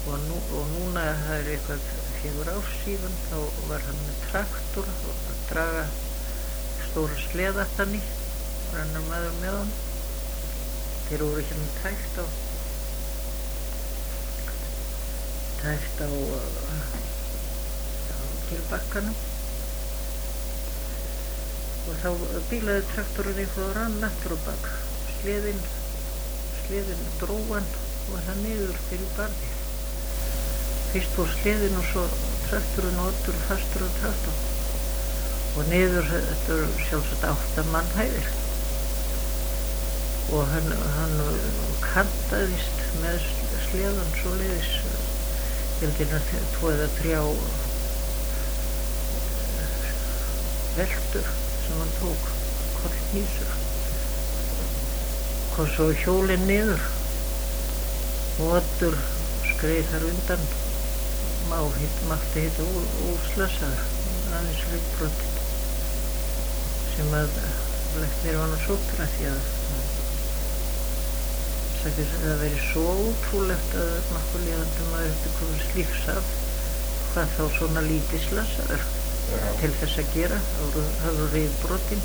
og núna það eitthvað 4 ár síðan þá var hann með traktor að draga stóra sleða þannig og annar maður með hann. Þeir voru hérna tæft á Gilbakkanum og þá bílaði traktorinn eitthvað og rann aftur á bak. Sleðin dró hann og það niður fyrir barðið. Fyrst fór sleðin og svo traktorinn og oddur fastur á traktor og niður, þetta er sjálfsagt 8 mannhæðir og hann kantaðist með sleðan svoleiðis, heldina 2 eða 3 veltur sem hann tók, kollhnísur, kom svo hjólinn niður og oddur skreið þar undan, mátti hitta úrslasaður, aðeins ryggbrotinn sem að læknir var nú sóttur af því að það veri svo ótrúlegt að nokkuð lifandi maður eftir komast lífs af, hvað þá svona lítið slasaður til þess að gera, það voru ryggbrotinn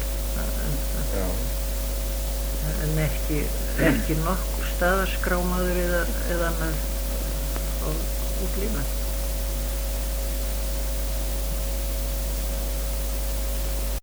en ekki nokkur staðarskrámaður eða annað útlífað.